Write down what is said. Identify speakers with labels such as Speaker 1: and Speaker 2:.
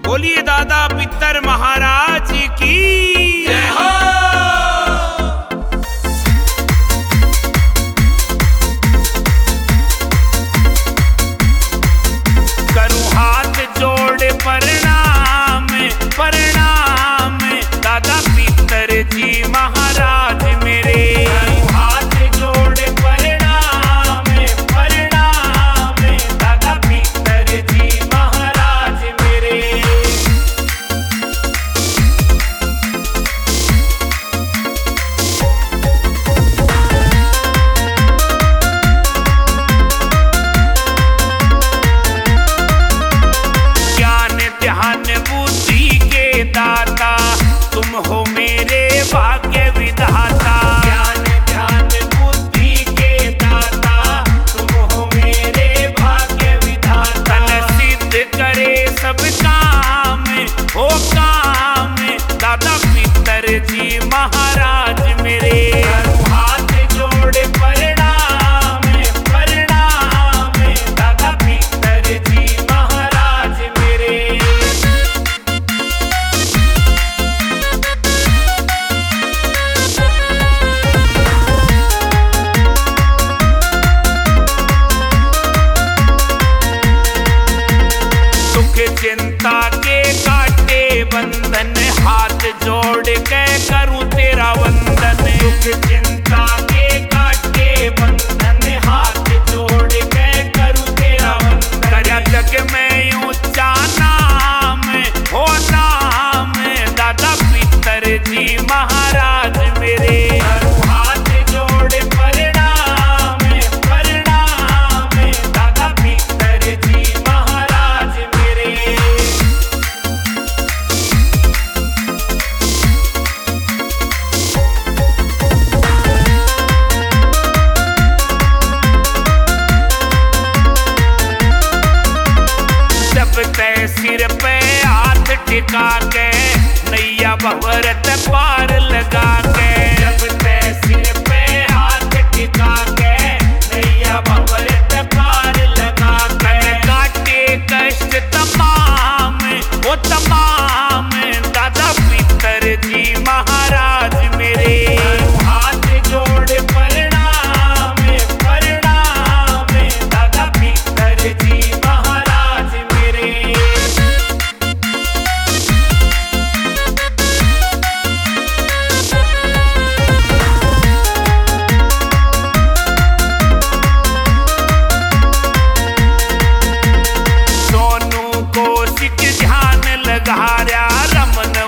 Speaker 1: बोलिए दादा पितर महाराज की जय हो। करूं हाथ जोड़ प्रणाम प्रणाम दादा पितर जी महाराज मेरे। करूं हाथ जोड़ प्रणाम प्रणाम दादा पितर जी महाराज मेरे। दाता तुम हो मेरे भाग्य विधाता। ज्ञान ध्यान बुद्धि के दाता तुम हो मेरे भाग्य विधाता। तन सिद्ध करे सब काम हो काम दादा पितर जी महाराज मेरे। हाथ जोड़ प्रणाम प्रणाम दादा पितर जी महाराज मेरे। चिंता के काटे बंधन हाथ जोड़ के करूं तेरा वंदन। दुख चिंता के काटे बंधन हाथ जोड़ के करूं तेरा वंदन। तेरा जग में ऊंचा नाम हो नाम दादा पितर जी महाराज मेरे। हाथ जोड़ प्रणाम प्रणाम दादा पितर जी महाराज मेरे। सिर पे हाथ टिका के नैया भंवरत पार लगा के। जब तय सिर पे हाथ टिका के नैया भंवरत पार लगा के। काटे कष्ट तमाम वो तमाम दादा पितर जी महाराज मेरे। हाथ जोड़ प्रणाम प्रणाम दादा पितर जी महाराज मेरे। ध्यान लगा रमन